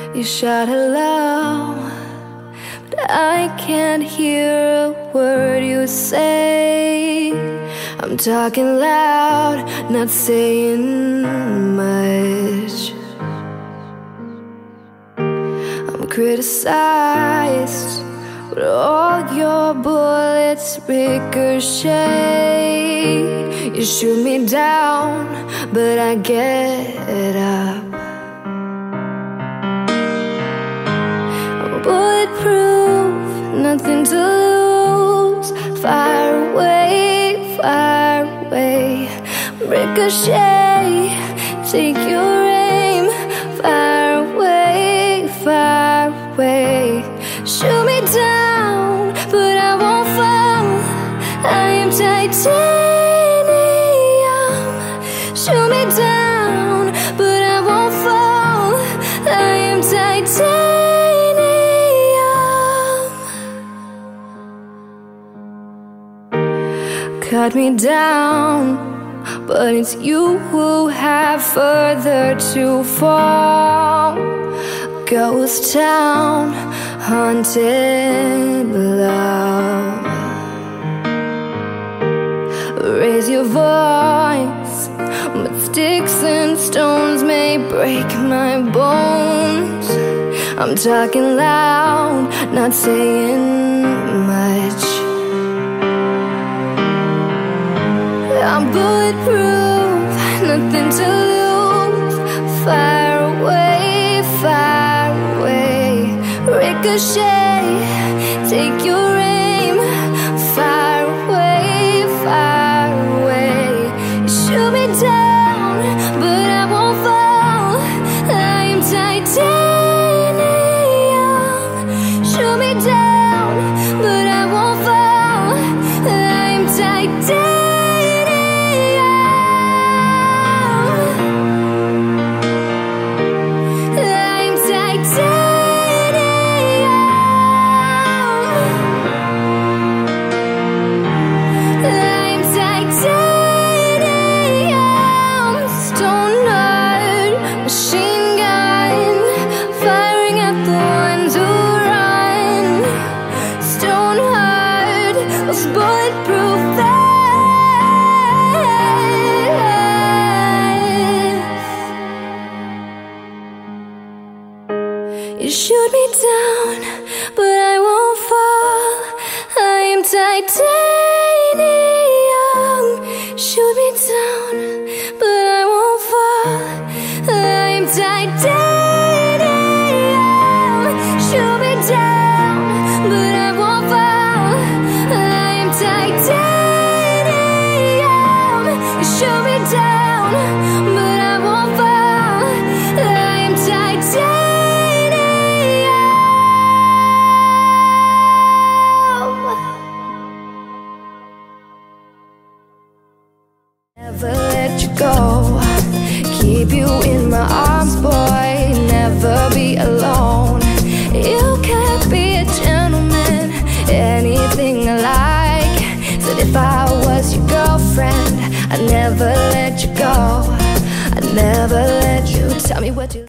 You shout hello, but I can't hear a word you say. I'm talking loud, not saying much. I'm criticized, but all your bullets ricochet. You shoot me down, but I get up. I'm bulletproof, nothing to lose. Fire away, fire away. Ricochet, take your aim. Fire away, fire away. Shoot me down, but I won't fall. I am titanium. Shoot me down, but I won't fall. I am titanium. Cut me down, but it's you who have further to fall. Ghost town, haunted love. Raise your voice, but sticks and stones may break my bones. I'm talking loud, not saying much. I'm bulletproof, nothing to lose. Fire away, fire away. Ricochet, take your aim. Fire away, fire away. You shoot me down, but I won't fall. I am titanium. Shoot me down, but I won't fall. I am titanium. Bulletproof vest. You shoot me down, but I won't fall. I am titanium. Shoot me down, but I won't fall. I am titanium. Shoot me down, but I won't fall. Titanium. You shoot me down, but I won't fall. I am titanium. Never let you go. Keep you in my arms, boy. Never be alone. You can't be a gentleman, anything I like. Said if I was your girlfriend, I'd never let you go. I'd never let you tell me what you